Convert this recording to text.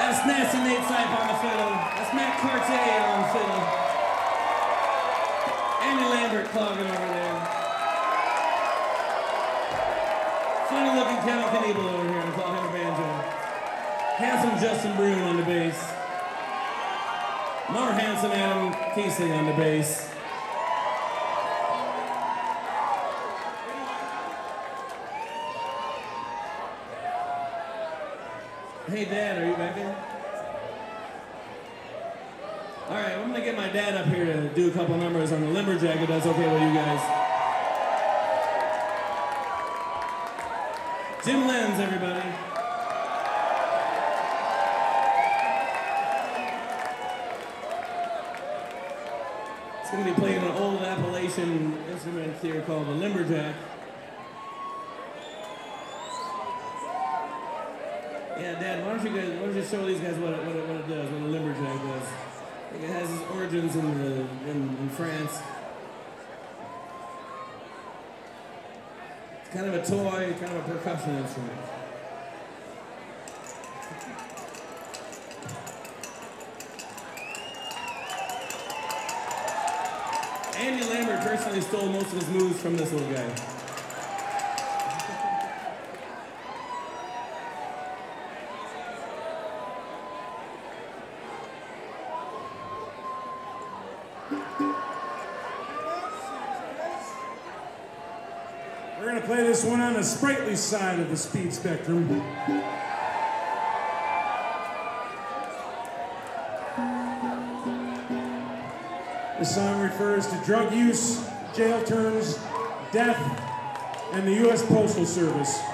That's Nasty Nate Sype on the fiddle. That's Matt Cartier on the fiddle. Andy Lambert clogging over there. Funny looking Kevin Knievel over here on clogging the banjo. Handsome Justin Brune on the bass. More handsome Adam Keesley on the bass. Hey Dad, are you back there? All right, I'm gonna get my dad up here to do a couple numbers on the Limberjack if that's okay with you guys. Jim Lenz, everybody. It's gonna be playing an old Appalachian instrument here called the Limberjack. Yeah, Dad, why don't you show these guys what it does, what a Limberjack does. I think it has its origins in France. It's kind of a toy, kind of a percussion instrument. Andy Lambert personally stole most of his moves from this little guy. We're going to play this one on the sprightly side of the speed spectrum. This song refers to drug use, jail terms, death, and the U.S. Postal Service.